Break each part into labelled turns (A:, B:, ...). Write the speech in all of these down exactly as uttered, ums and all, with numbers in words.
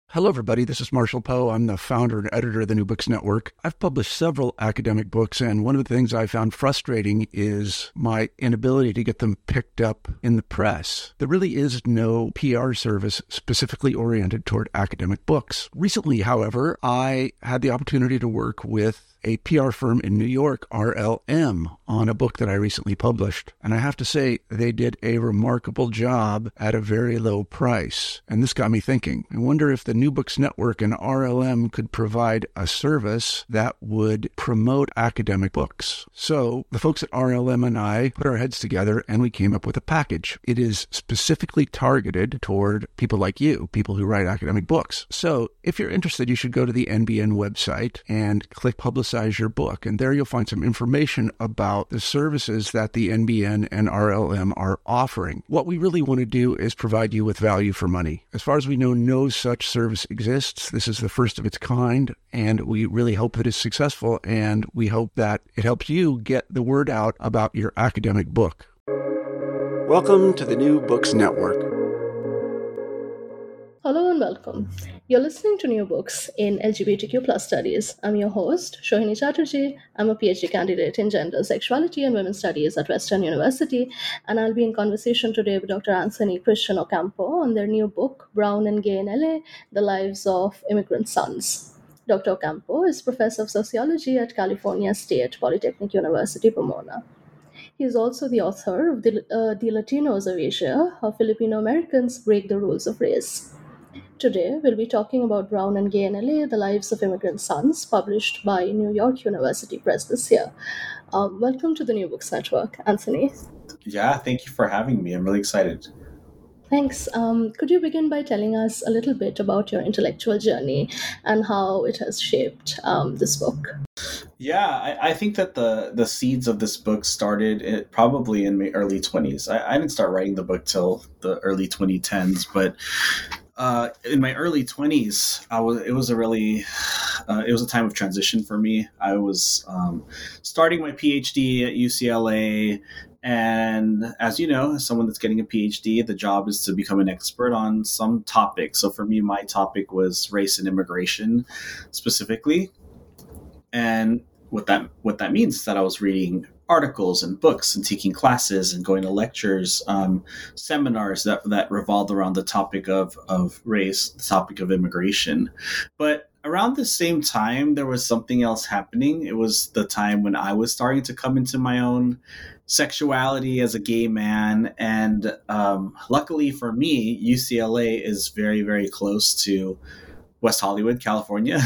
A: Hello, everybody. This is Marshall Poe. I'm the founder and editor of the New Books Network. I've published several academic books, and one of the things I found frustrating is my inability to get them picked up in the press. There really is no P R service specifically oriented toward academic books. Recently, however, I had the opportunity to work with a P R firm in New York, R L M, on a book that I recently published. And I have to say, they did a remarkable job at a very low price. And this got me thinking. I wonder if the New Books Network and R L M could provide a service that would promote academic books. So the folks at R L M and I put our heads together and we came up with a package. It is specifically targeted toward people like you, people who write academic books. So if you're interested, you should go to the N B N website and click Publicize your book. And there you'll find some information about the services that the N B N and R L M are offering. What we really want to do is provide you with value for money. As far as we know, no such service exists. This is the first of its kind, and we really hope that it's successful, and we hope that it helps you get the word out about your academic book. Welcome to the New Books Network.
B: Hello and welcome. You're listening to New Books in L G B T Q plus studies. I'm your host, Shohini Chatterjee. I'm a PhD candidate in gender, sexuality, and women's studies at Western University, and I'll be in conversation today with Doctor Anthony Christian Ocampo on their new book, Brown and Gay in L A, The Lives of Immigrant Sons. Doctor Ocampo is professor of sociology at California State Polytechnic University, Pomona. He is also the author of The, uh, the Latinos of Asia, How Filipino Americans Break the Rules of Race. Today, we'll be talking about Brown and Gay in L A, The Lives of Immigrant Sons, published by New York University Press this year. Um, welcome to the New Books Network, Anthony.
C: Yeah, thank you for having me. I'm really excited.
B: Thanks. Um, could you begin by telling us a little bit about your intellectual journey and how it has shaped um, this book?
C: Yeah, I, I think that the the seeds of this book started it probably in my early twenties. I, I didn't start writing the book till the early twenty tens, but uh, in my early twenties, I was it was a really uh, it was a time of transition for me. I was um, starting my PhD at U C L A. And as you know, as someone that's getting a PhD, the job is to become an expert on some topic. So for me, my topic was race and immigration specifically. And what that what that means is that I was reading articles and books and taking classes and going to lectures, um, seminars that, that revolved around the topic of, of race, the topic of immigration. But around the same time, there was something else happening. It was the time when I was starting to come into my own sexuality as a gay man. And um, luckily for me, U C L A is very, very close to West Hollywood, California.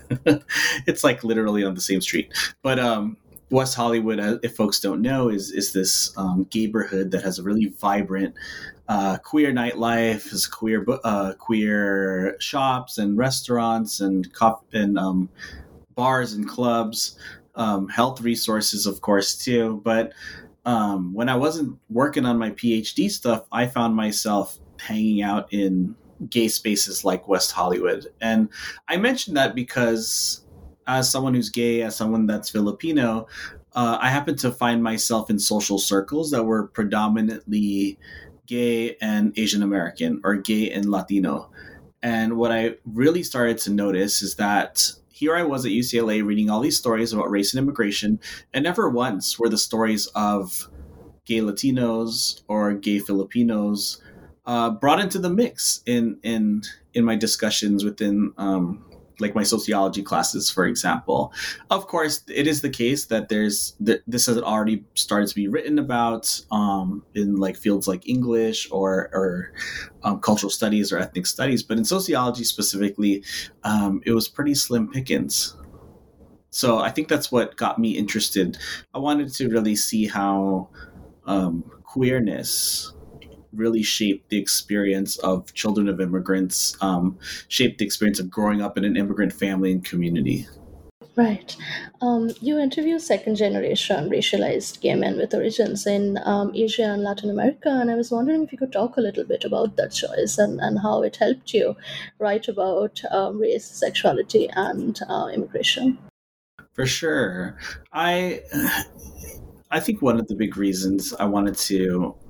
C: It's like literally on the same street. But um, West Hollywood, if folks don't know, is is this um, neighborhood that has a really vibrant uh, queer nightlife, has queer uh, queer shops and restaurants and coffee and um, bars and clubs, um, health resources, of course, too. But um, when I wasn't working on my PhD stuff, I found myself hanging out in gay spaces like West Hollywood. And I mention that because as someone who's gay, as someone that's Filipino, uh, I happen to find myself in social circles that were predominantly gay and Asian American or gay and Latino. And what I really started to notice is that here I was at U C L A reading all these stories about race and immigration, and never once were the stories of gay Latinos or gay Filipinos Uh, brought into the mix in in in my discussions within um, like my sociology classes, for example. Of course, it is the case that there's th- this has already started to be written about um, in like fields like English or or um, cultural studies or ethnic studies, but in sociology specifically, um, it was pretty slim pickings. So I think that's what got me interested. I wanted to really see how um, queerness really shaped the experience of children of immigrants, um, shaped the experience of growing up in an immigrant family and community.
B: Right. Um, you interview second generation racialized gay men with origins in um, Asia and Latin America, and I was wondering if you could talk a little bit about that choice and, and how it helped you write about um, race, sexuality, and uh, immigration.
C: For sure. I I think one of the big reasons I wanted to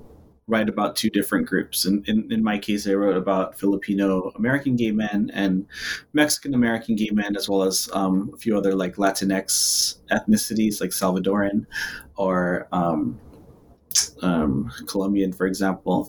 C: write about two different groups. And in, in my case, I wrote about Filipino American gay men and Mexican American gay men, as well as um, a few other like Latinx ethnicities, like Salvadoran or um, um, Colombian, for example.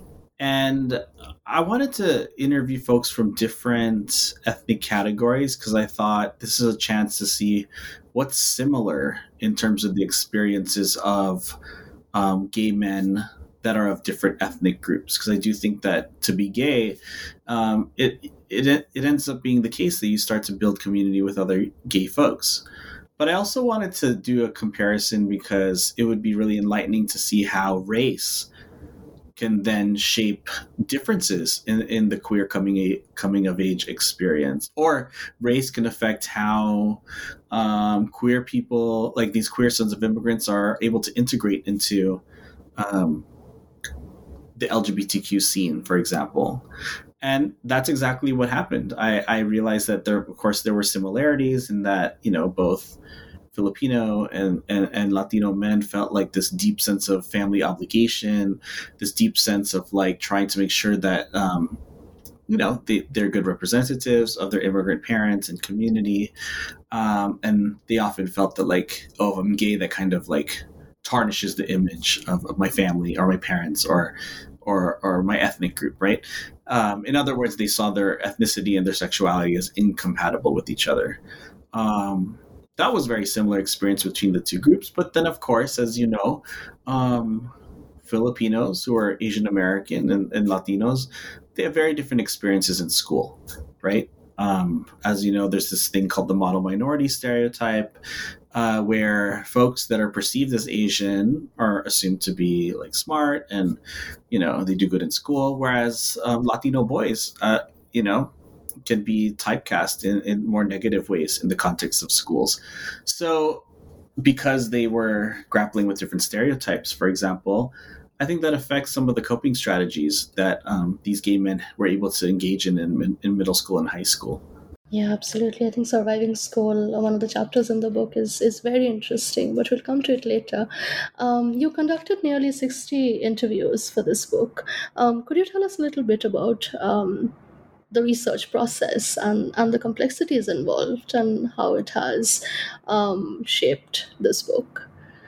C: And I wanted to interview folks from different ethnic categories because I thought this is a chance to see what's similar in terms of the experiences of um, gay men that are of different ethnic groups. Because I do think that to be gay, um, it, it it ends up being the case that you start to build community with other gay folks. But I also wanted to do a comparison because it would be really enlightening to see how race can then shape differences in, in the queer coming a, coming of age experience, or race can affect how um, queer people, like these queer sons of immigrants, are able to integrate into um, the L G B T Q scene, for example. And that's exactly what happened. I, I realized that there, of course, there were similarities in that, you know, both Filipino and, and, and Latino men felt like this deep sense of family obligation, this deep sense of like trying to make sure that, um, you know, they, they're good representatives of their immigrant parents and community. Um, and they often felt that like, oh, if I'm gay, that kind of like tarnishes the image of, of my family or my parents or, or, or my ethnic group, right? Um, in other words, they saw their ethnicity and their sexuality as incompatible with each other. Um, That was a very similar experience between the two groups. But then, of course, as you know, um, Filipinos who are Asian American and, and Latinos, they have very different experiences in school, right? Um, as you know, there's this thing called the model minority stereotype, uh, where folks that are perceived as Asian are assumed to be like smart and, you know, they do good in school, whereas um, Latino boys, uh, you know, can be typecast in, in more negative ways in the context of schools. So because they were grappling with different stereotypes, for example, I think that affects some of the coping strategies that um, these gay men were able to engage in, in in middle school and high school.
B: Yeah, absolutely. I think surviving school, uh, one of the chapters in the book, is is very interesting, but we'll come to it later. Um, you conducted nearly sixty interviews for this book. Um, could you tell us a little bit about um, the research process and, and the complexities involved and how it has um, shaped this book?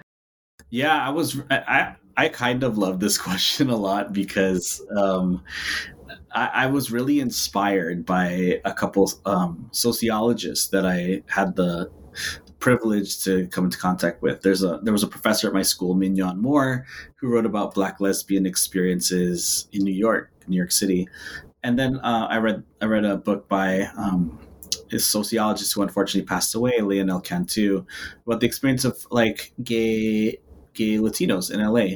C: Yeah, I was I I kind of love this question a lot because um, I, I was really inspired by a couple um, sociologists that I had the privilege to come into contact with. There's a there was a professor at my school, Mignon Moore, who wrote about Black lesbian experiences in New York, New York City. And then uh, I read I read a book by um, a sociologist who unfortunately passed away, Leonel Cantu, about the experience of like gay gay Latinos in L A.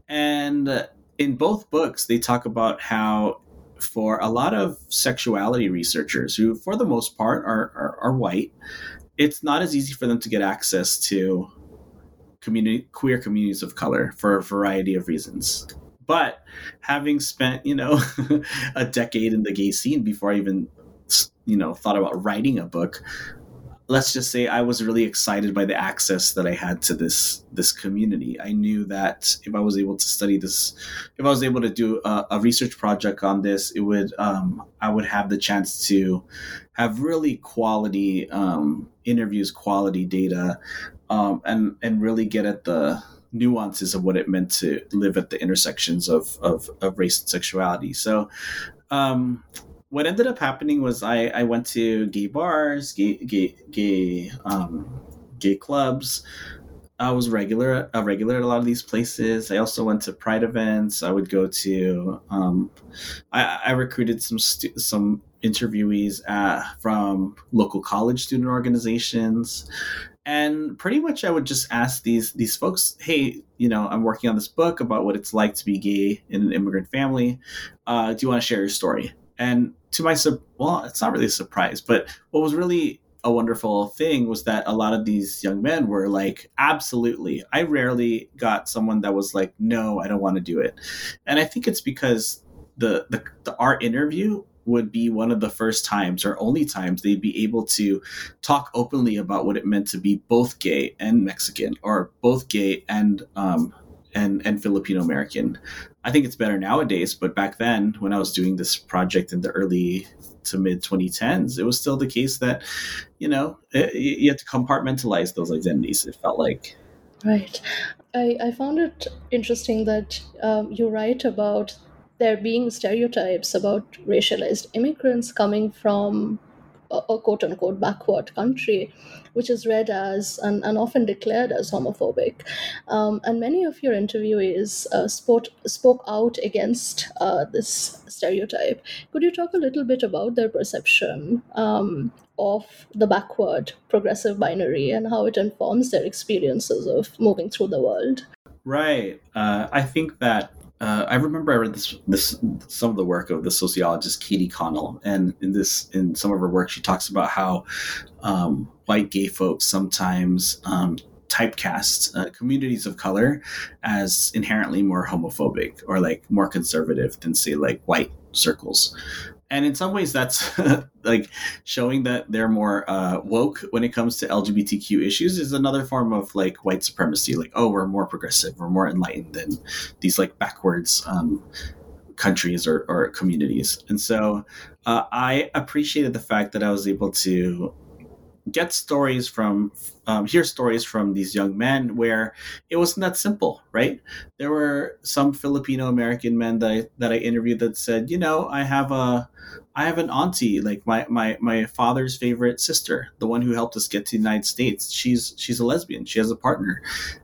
C: And uh, in both books, they talk about how for a lot of sexuality researchers, who for the most part are are, are white, it's not as easy for them to get access to community queer communities of color for a variety of reasons. But having spent, you know, a decade in the gay scene before I even, you know, thought about writing a book, let's just say I was really excited by the access that I had to this this community. I knew that if I was able to study this, if I was able to do a, a research project on this, it would um, I would have the chance to have really quality um, interviews, quality data, um, and and really get at the nuances of what it meant to live at the intersections of of, of race and sexuality. So um what ended up happening was I, I went to gay bars, gay gay gay um gay clubs. I was regular a regular at a lot of these places. I also went to pride events. I would go to um I, I recruited some stu- some interviewees uh, from local college student organizations. And pretty much I would just ask these these folks, hey, you know, I'm working on this book about what it's like to be gay in an immigrant family. Uh, do you want to share your story? And to my, sub- well, it's not really a surprise, but what was really a wonderful thing was that a lot of these young men were like, absolutely. I rarely got someone that was like, no, I don't want to do it. And I think it's because the, the, the our interview would be one of the first times or only times they'd be able to talk openly about what it meant to be both gay and Mexican, or both gay and um, and and Filipino American. I think it's better nowadays, but back then when I was doing this project in the early to mid twenty tens, it was still the case that, you know, it, you had to compartmentalize those identities. It felt like.
B: Right. I, I found it interesting that um, you write about there being stereotypes about racialized immigrants coming from a, a quote unquote backward country, which is read as and, and often declared as homophobic. Um, and many of your interviewees uh, spoke, spoke out against uh, this stereotype. Could you talk a little bit about their perception Um, of the backward progressive binary and how it informs their experiences of moving through the world?
C: Right. Uh, I think that uh, I remember I read this this some of the work of the sociologist Katie Connell, and in this in some of her work she talks about how um, white gay folks sometimes um, typecast uh, communities of color as inherently more homophobic or like more conservative than say like white circles. And in some ways, that's like showing that they're more uh, woke when it comes to L G B T Q issues is another form of like white supremacy. Like, oh, we're more progressive, we're more enlightened than these like backwards um, countries or, or communities. And so uh, I appreciated the fact that I was able to get stories from, um, hear stories from these young men where it wasn't that simple, right? There were some Filipino American men that I, that I interviewed that said, you know, I have a, I have an auntie, like my, my, my father's favorite sister, the one who helped us get to the United States. She's, she's a lesbian. She has a partner.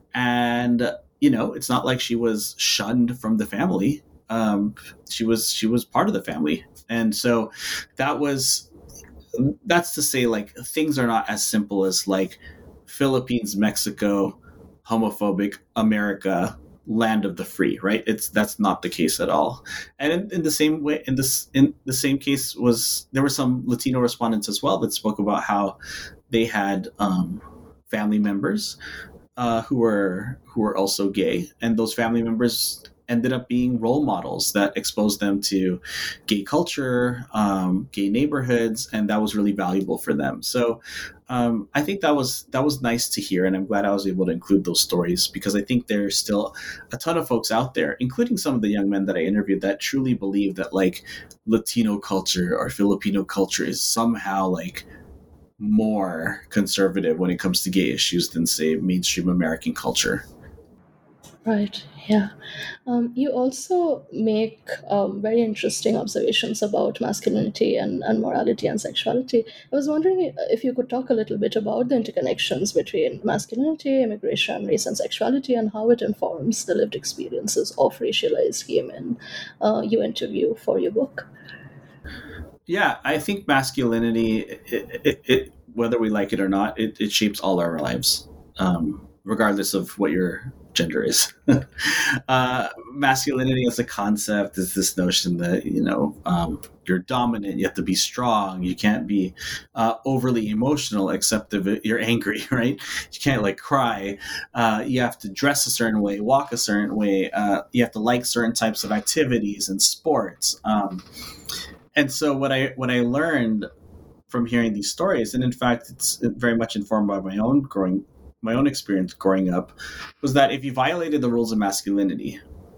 C: And, you know, it's not like she was shunned from the family. Um, she was, she was part of the family. And so that was, that's to say, like, things are not as simple as like Philippines, Mexico, homophobic America, land of the free, right? It's that's not the case at all. And in, in the same way, in this in the same case was there were some Latino respondents as well that spoke about how they had um, family members uh, who were who were also gay, and those family members ended up being role models that exposed them to gay culture, um, gay neighborhoods, and that was really valuable for them. So um, I think that was that was nice to hear, and I'm glad I was able to include those stories because I think there's still a ton of folks out there, including some of the young men that I interviewed, that truly believe that like Latino culture or Filipino culture is somehow like more conservative when it comes to gay issues than say mainstream American culture.
B: Right, yeah. Um, you also make um, very interesting observations about masculinity and, and morality and sexuality. I was wondering if you could talk a little bit about the interconnections between masculinity, immigration, race, and sexuality, and how it informs the lived experiences of racialized gay men uh, you interview for your book.
C: Yeah, I think masculinity, it, it, it, whether we like it or not, it, it shapes all our lives, um, regardless of what your gender is. uh, masculinity as a concept is this notion that, you know, um, you're dominant, you have to be strong, you can't be uh, overly emotional except if you're angry, right? You can't like cry. Uh, you have to dress a certain way, walk a certain way. Uh, you have to like certain types of activities and sports. Um, and so what I what I learned from hearing these stories, and in fact, it's very much informed by my own growing my own experience growing up, was that if you violated the rules of masculinity,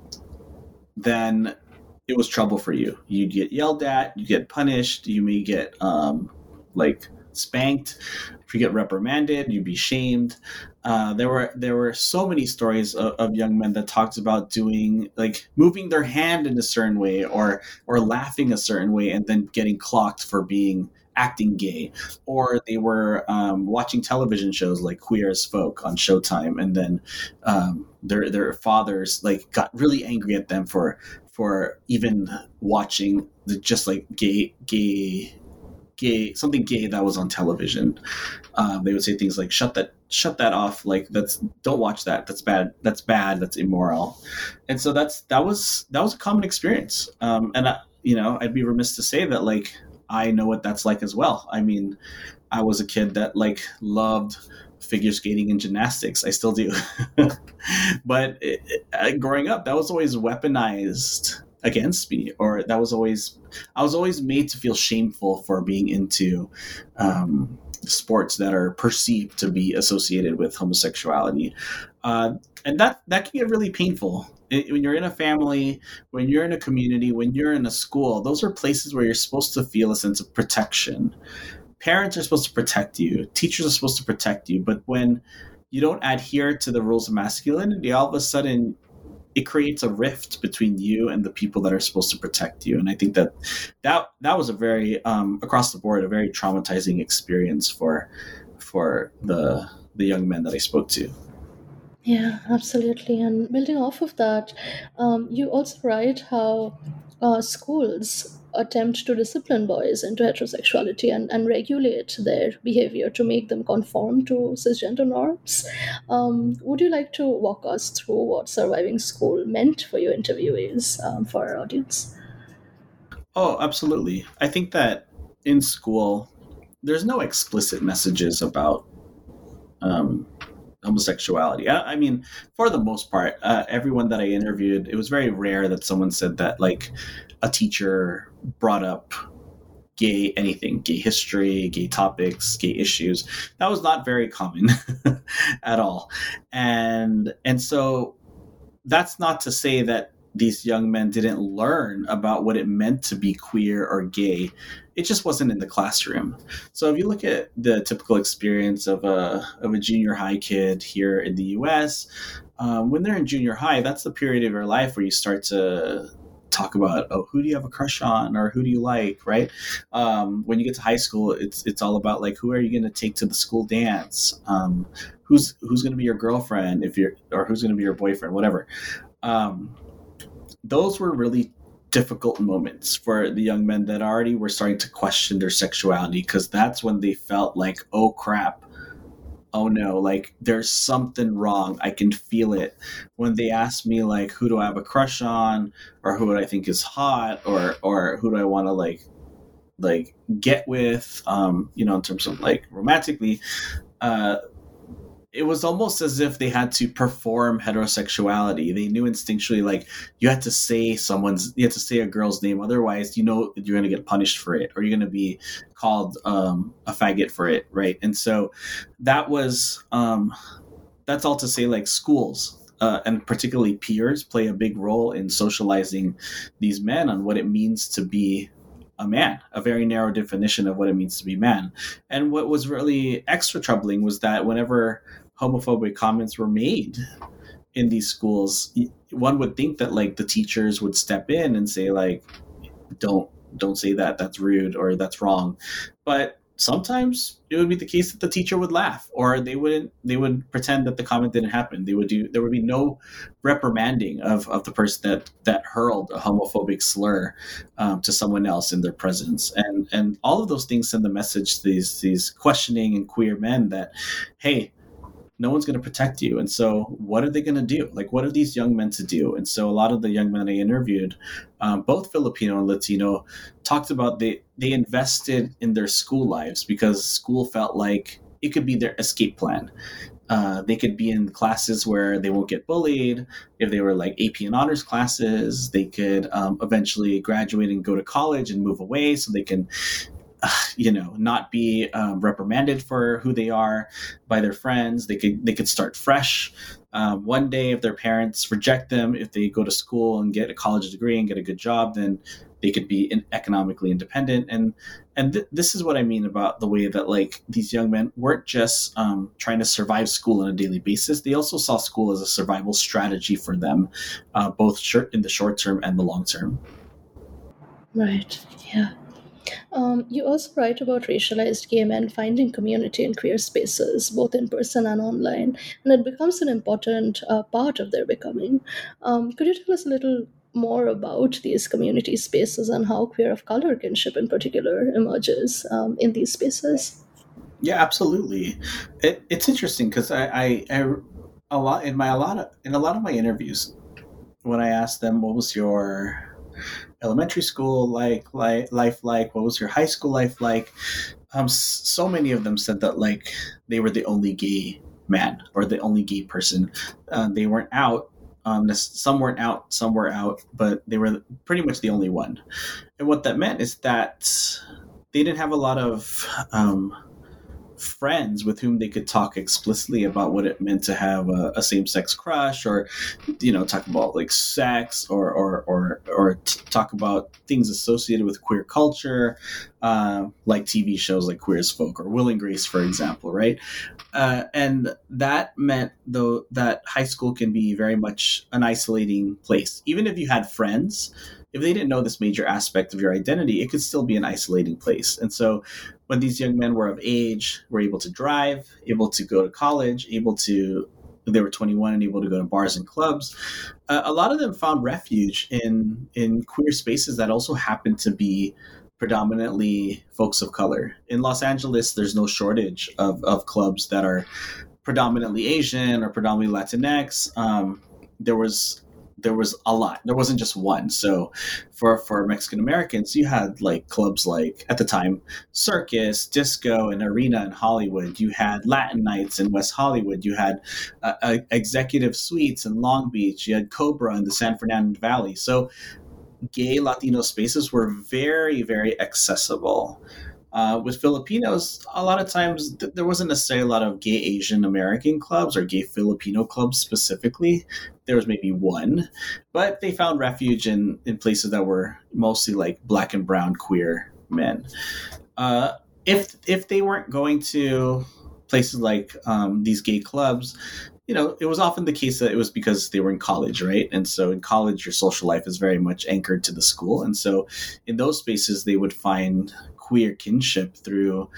C: then it was trouble for you. You'd get yelled at, you get punished, you may get um, like spanked. If you get reprimanded, you'd be shamed. Uh, there were there were so many stories of, of young men that talked about doing like moving their hand in a certain way or or laughing a certain way and then getting clocked for being acting gay, or they were um, watching television shows like Queer as Folk on Showtime, and then um, their their fathers like got really angry at them for for even watching the just like gay gay gay something gay that was on television. Um, they would say things like "shut that shut that off," like that's don't watch that. That's bad. That's bad. That's immoral. And so that's that was that was a common experience. Um, and I, you know, I'd be remiss to say that like. I know what that's like as well. I mean, I was a kid that like loved figure skating and gymnastics. I still do. But it, it, growing up, that was always weaponized against me, or that was always, I was always made to feel shameful for being into um, sports that are perceived to be associated with homosexuality. Uh, and that, that can get really painful. It, when you're in a family, when you're in a community, when you're in a school, those are places where you're supposed to feel a sense of protection. Parents are supposed to protect you. Teachers are supposed to protect you. But when you don't adhere to the rules of masculinity, all of a sudden it creates a rift between you and the people that are supposed to protect you. And I think that that, that was a very, um, across the board, a very traumatizing experience for, for the, the young men that I spoke to.
B: Yeah, absolutely. And building off of that, um, you also write how uh, schools attempt to discipline boys into heterosexuality and, and regulate their behavior to make them conform to cisgender norms. Um, would you like to walk us through what surviving school meant for your interviewees, um, for our audience?
C: Oh, absolutely. I think that in school, there's no explicit messages about um, homosexuality. I, I mean, for the most part, uh, everyone that I interviewed, it was very rare that someone said that like a teacher brought up gay anything, gay history, gay topics, gay issues. That was not very common at all. And and so that's not to say that these young men didn't learn about what it meant to be queer or gay. It just wasn't in the classroom. So if you look at the typical experience of a of a junior high kid here in the U S, um, when they're in junior high, that's the period of your life where you start to talk about, oh, who do you have a crush on, or who do you like, right? Um, when you get to high school, it's it's all about like, who are you going to take to the school dance? Um, who's who's going to be your girlfriend if you're, or who's going to be your boyfriend, whatever. Um, those were really difficult moments for the young men that already were starting to question their sexuality, because that's when they felt like, oh crap, oh no, like there's something wrong. I can feel it. When they ask me like, who do I have a crush on, or who do I think is hot, or or who do I want to like like get with, um, you know, in terms of like romantically, uh, it was almost as if they had to perform heterosexuality. They knew instinctually, like, you had to say someone's, you had to say a girl's name. Otherwise, you know, you're going to get punished for it, or you're going to be called um, a faggot for it. Right. And so that was, um, that's all to say, like, schools uh, and particularly peers play a big role in socializing these men on what it means to be a man, a very narrow definition of what it means to be man. And what was really extra troubling was that whenever homophobic comments were made in these schools, one would think that like the teachers would step in and say like, don't don't say that, that's rude or that's wrong. But sometimes it would be the case that the teacher would laugh, or they wouldn't, they would pretend that the comment didn't happen. They would do, there would be no reprimanding of, of the person that, that hurled a homophobic slur um, to someone else in their presence. And, and all of those things send the message to these, these questioning and queer men that, hey, no one's going to protect you. And so what are they going to do? Like, what are these young men to do? And so a lot of the young men I interviewed, um, both Filipino and Latino, talked about they, they invested in their school lives because school felt like it could be their escape plan. Uh, they could be in classes where they won't get bullied. If they were like A P and honors classes, they could um, eventually graduate and go to college and move away so they can you know, not be um, reprimanded for who they are by their friends. They could they could start fresh. Um, one day, if their parents reject them, if they go to school and get a college degree and get a good job, then they could be in, economically independent. And and th- this is what I mean about the way that like these young men weren't just um, trying to survive school on a daily basis. They also saw school as a survival strategy for them, uh, both short, in the short term and the long term.
B: Right. Yeah. Um, you also write about racialized gay men finding community in queer spaces, both in person and online, and it becomes an important uh, part of their becoming. Um, could you tell us a little more about these community spaces and how queer of color kinship in particular emerges um, in these spaces?
C: Yeah, absolutely. It, it's interesting because I, I, I a lot in my a lot of in a lot of my interviews, when I asked them what was your elementary school like, like life like, what was your high school life like, um so many of them said that like they were the only gay man or the only gay person. Uh, they weren't out, um some weren't out, some were out, but they were pretty much the only one. And what that meant is that they didn't have a lot of um friends with whom they could talk explicitly about what it meant to have a, a same-sex crush, or, you know, talk about like sex, or or or, or t- talk about things associated with queer culture, uh, like T V shows like Queer as Folk or Will and Grace, for example, right? Uh, and that meant, though, that high school can be very much an isolating place. Even if you had friends, if they didn't know this major aspect of your identity, it could still be an isolating place. And so when these young men were of age, were able to drive, able to go to college, able to, they were twenty-one and able to go to bars and clubs, uh, a lot of them found refuge in, in queer spaces that also happened to be predominantly folks of color. In Los Angeles, there's no shortage of, of clubs that are predominantly Asian or predominantly Latinx. Um, there was there was a lot. There wasn't just one. So for, for Mexican Americans, you had like clubs like, at the time, Circus, Disco, and Arena in Hollywood. You had Latin Nights in West Hollywood. You had uh, uh, Executive Suites in Long Beach. You had Cobra in the San Fernando Valley. So gay Latino spaces were very, very accessible. Uh, with Filipinos, a lot of times th- there wasn't necessarily a lot of gay Asian American clubs or gay Filipino clubs specifically. There was maybe one, but they found refuge in, in places that were mostly like black and brown queer men. Uh, if if they weren't going to places like um, these gay clubs, you know, it was often the case that it was because they were in college, right? And so in college, your social life is very much anchored to the school. And so in those spaces, they would find queer kinship through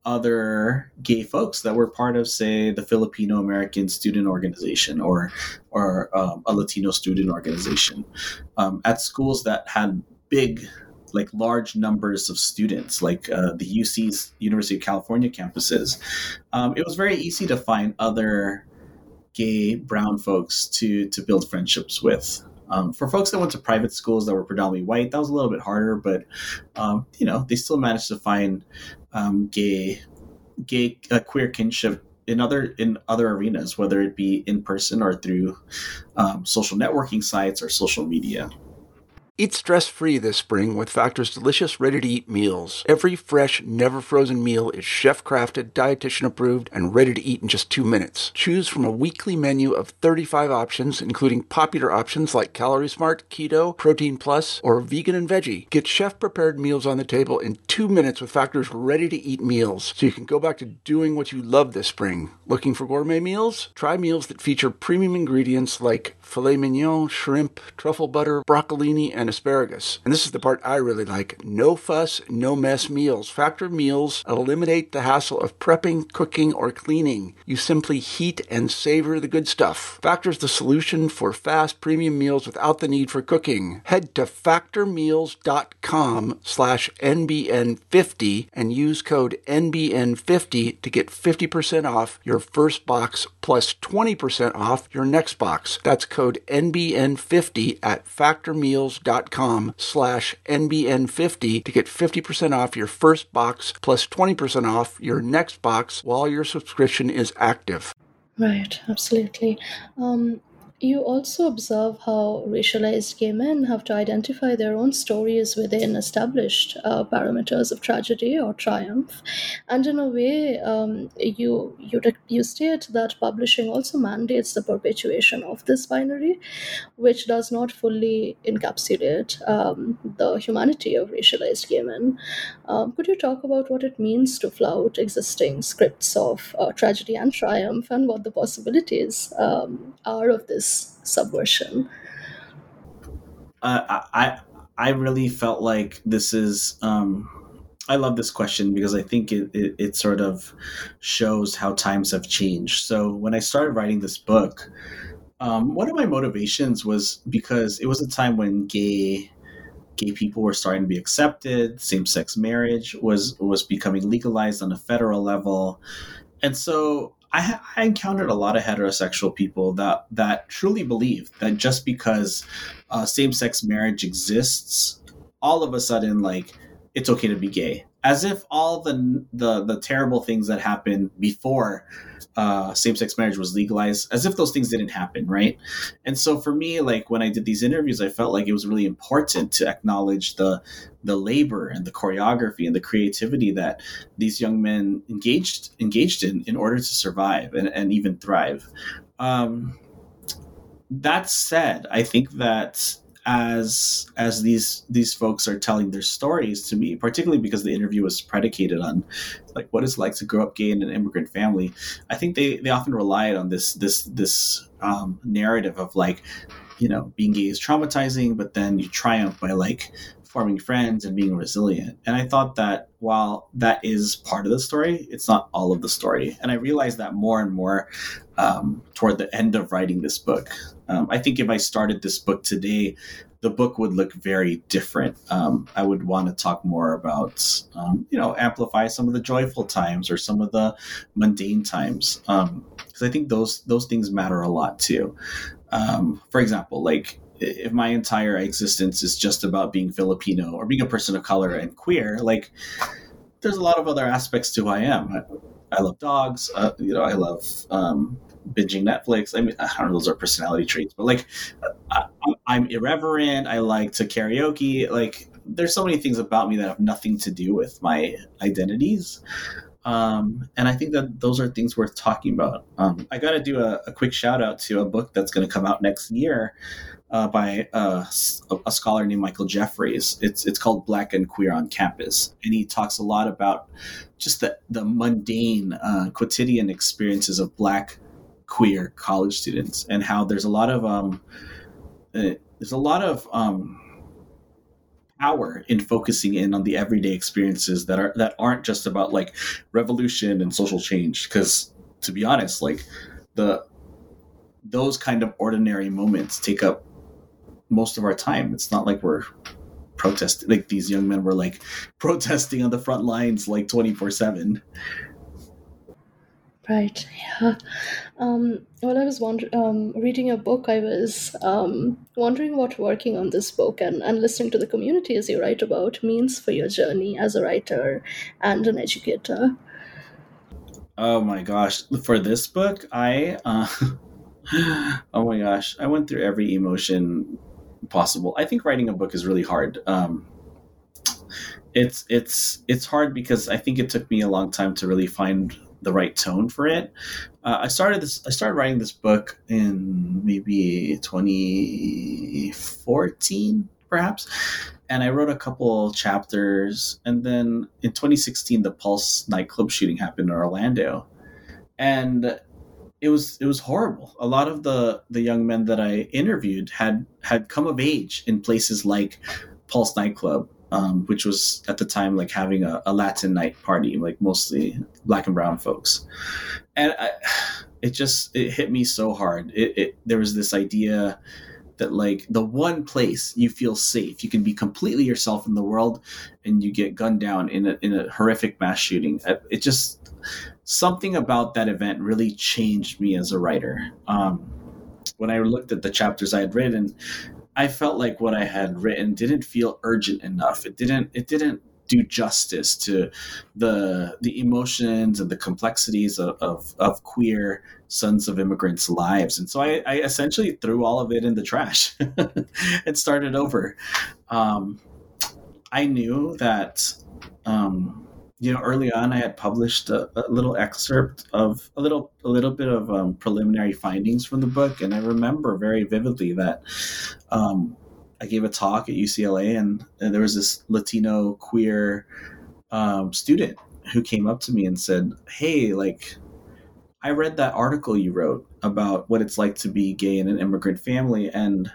C: other gay folks that were part of, say, the Filipino American Student Organization or or um, a Latino student organization um, at schools that had big, like large numbers of students, like uh, the U C's University of California campuses. Um, it was very easy to find other gay brown folks to to build friendships with. Um, for folks that went to private schools that were predominantly white, that was a little bit harder, but um, you know, they still managed to find um, gay, gay uh, queer kinship in other in other arenas, whether it be in person or through um, social networking sites or social media.
A: Eat stress-free this spring with Factor's delicious, ready-to-eat meals. Every fresh, never-frozen meal is chef-crafted, dietitian-approved, and ready to eat in just two minutes. Choose from a weekly menu of thirty-five options, including popular options like Calorie Smart, Keto, Protein Plus, or Vegan and Veggie. Get chef-prepared meals on the table in two minutes with Factor's ready-to-eat meals, so you can go back to doing what you love this spring. Looking for gourmet meals? Try meals that feature premium ingredients like filet mignon, shrimp, truffle butter, broccolini, and asparagus. And this is the part I really like. No fuss, no mess meals. Factor meals eliminate the hassle of prepping, cooking, or cleaning. You simply heat and savor the good stuff. Factor's the solution for fast premium meals without the need for cooking. Head to factormeals.com slash NBN50 and use code N B N fifty to get fifty percent off your first box plus twenty percent off your next box. That's code N B N fifty at factormeals.com slash NBN50 to get fifty percent off your first box plus twenty percent off your next box while your subscription is active.
B: Right, absolutely. Um, you also observe how racialized gay men have to identify their own stories within established uh, parameters of tragedy or triumph, and in a way, um, you you you state that publishing also mandates the perpetuation of this binary, which does not fully encapsulate um, the humanity of racialized gay men. Um, could you talk about what it means to flout existing scripts of uh, tragedy and triumph, and what the possibilities um, are of this subversion?
C: Uh, I I really felt like this is. Um, I love this question because I think it, it it sort of shows how times have changed. So when I started writing this book, um, one of my motivations was because it was a time when gay gay people were starting to be accepted. Same-sex marriage was was becoming legalized on a federal level, and so I, I encountered a lot of heterosexual people that that truly believe that just because uh, same-sex marriage exists, all of a sudden, like, it's okay to be gay. as if all the the the terrible things that happened before uh, same-sex marriage was legalized, as if those things didn't happen, right? And so for me, like when I did these interviews, I felt like it was really important to acknowledge the the labor and the choreography and the creativity that these young men engaged engaged in in order to survive and, and even thrive. Um, that said, I think that as as these these folks are telling their stories to me, particularly because the interview was predicated on like what it's like to grow up gay in an immigrant family, I think they they often relied on this this this um, narrative of like, you know, being gay is traumatizing, but then you triumph by like forming friends and being resilient. And I thought that while that is part of the story, it's not all of the story. And I realized that more and more um, toward the end of writing this book. Um, I think if I started this book today, the book would look very different. Um, I would want to talk more about, um, you know, amplify some of the joyful times or some of the mundane times. Because um, I think those those things matter a lot too. Um, for example, like if my entire existence is just about being Filipino or being a person of color and queer, like there's a lot of other aspects to who I am. I, I love dogs. Uh, you know, I love um, binging Netflix. I mean, I don't know, those are personality traits, but like I, I'm irreverent. I like to karaoke. Like there's so many things about me that have nothing to do with my identities. Um, and I think that those are things worth talking about. Um, I got to do a, a quick shout out to a book that's going to come out next year uh, by uh, a scholar named Michael Jeffries. It's it's called Black and Queer on Campus, and he talks a lot about just the the mundane, uh, quotidian experiences of Black queer college students, and how there's a lot of um, uh, there's a lot of um, power in focusing in on the everyday experiences that are that aren't just about like revolution and social change. Because to be honest, like the those kind of ordinary moments take up most of our time. It's not like we're protesting, like these young men were like protesting on the front lines like twenty-four seven.
B: Right. Yeah. Um, while I was wonder- um, reading your book, I was um, wondering what working on this book and, and listening to the communities you write about means for your journey as a writer and an educator.
C: Oh my gosh. For this book, I, uh, oh my gosh, I went through every emotion possible. I think writing a book is really hard. Um, it's, it's, it's hard because I think it took me a long time to really find the right tone for it. Uh, I started this. I started writing this book in maybe twenty fourteen, perhaps, and I wrote a couple chapters. And then in twenty sixteen, the Pulse nightclub shooting happened in Orlando, and it was it was horrible. A lot of the the young men that I interviewed had had come of age in places like Pulse nightclub. Um, which was at the time like having a, a Latin night party, like mostly Black and brown folks. And I, it just, it hit me so hard. It, it, there was this idea that like the one place you feel safe, you can be completely yourself in the world, and you get gunned down in a, in a horrific mass shooting. It just, something about that event really changed me as a writer. Um, when I looked at the chapters I had written, I felt like what I had written didn't feel urgent enough. It didn't it didn't do justice to the the emotions and the complexities of, of, of queer sons of immigrants' lives. And so I, I essentially threw all of it in the trash and started over. Um, I knew that um, you know, early on I had published a, a little excerpt of a little a little bit of um, preliminary findings from the book, and I remember very vividly that um, I gave a talk at U C L A, and, and there was this Latino queer um, student who came up to me and said, "Hey, like, I read that article you wrote about what it's like to be gay in an immigrant family, and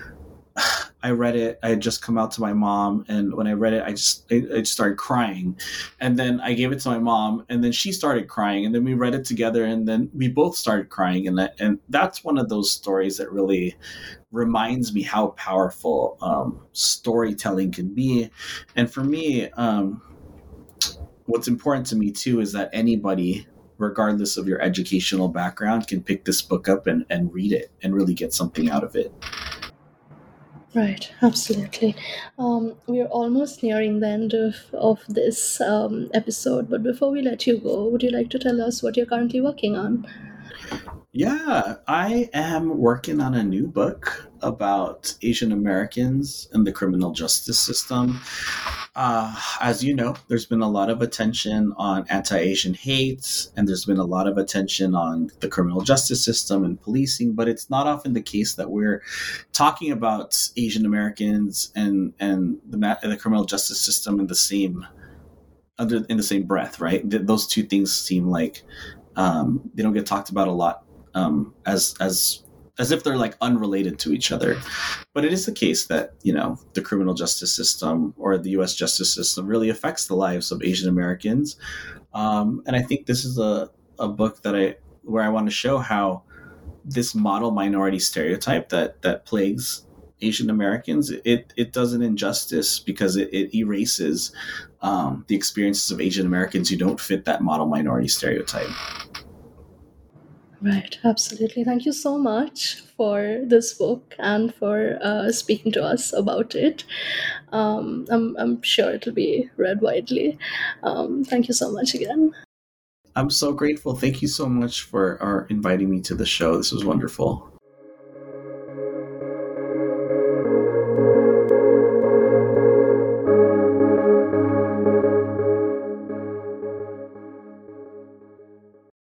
C: I read it. I had just come out to my mom, and when I read it, I just I, I just started crying, and then I gave it to my mom, and then she started crying, and then we read it together, and then we both started crying, and that and that's one of those stories that really reminds me how powerful um, storytelling can be, and for me, um, what's important to me too is that anybody, regardless of your educational background, can pick this book up and, and read it and really get something out of it."
B: Right, absolutely. Um, we are almost nearing the end of, of this um, episode, but before we let you go, would you like to tell us what you're currently working on?
C: Yeah, I am working on a new book about Asian Americans and the criminal justice system. Uh, as you know, there's been a lot of attention on anti Asian hate, and there's been a lot of attention on the criminal justice system and policing, but it's not often the case that we're talking about Asian Americans and, and the, the criminal justice system in the same under in the same breath, right? Th- those two things seem like um, they don't get talked about a lot um, as as as if they're like unrelated to each other. But it is the case that, you know, the criminal justice system or the U S justice system really affects the lives of Asian Americans. Um, and I think this is a, a book that I where I want to show how this model minority stereotype that that plagues Asian Americans, it it does an injustice because it, it erases um, the experiences of Asian Americans who don't fit that model minority stereotype.
B: Right, absolutely. Thank you so much for this book and for uh, speaking to us about it. Um, I'm, I'm sure it'll be read widely. Um, thank you so much again.
C: I'm so grateful. Thank you so much for our inviting me to the show. This was wonderful.